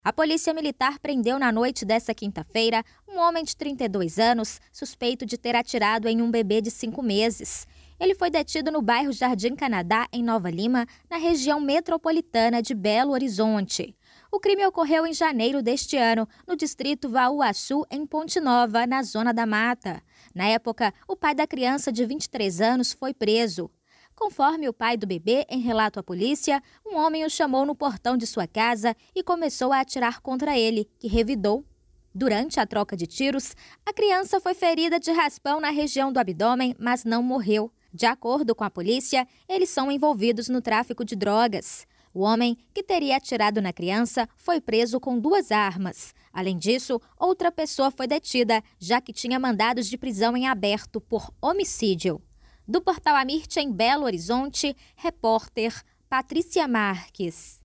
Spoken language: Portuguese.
A Polícia Militar prendeu na noite desta quinta-feira um homem de 32 anos, suspeito de ter atirado em um bebê de 5 meses. Ele foi detido no bairro Jardim Canadá, em Nova Lima, na região metropolitana de Belo Horizonte. O crime ocorreu em janeiro deste ano, no distrito Vauaçu, em Ponte Nova, na Zona da Mata. Na época, o pai da criança de 23 anos foi preso. Conforme o pai do bebê, em relato à polícia, um homem o chamou no portão de sua casa e começou a atirar contra ele, que revidou. Durante a troca de tiros, a criança foi ferida de raspão na região do abdômen, mas não morreu. De acordo com a polícia, eles são envolvidos no tráfico de drogas. O homem, que teria atirado na criança, foi preso com 2 armas. Além disso, outra pessoa foi detida, já que tinha mandados de prisão em aberto por homicídio. Do Portal Amirte, em Belo Horizonte, repórter Patrícia Marques.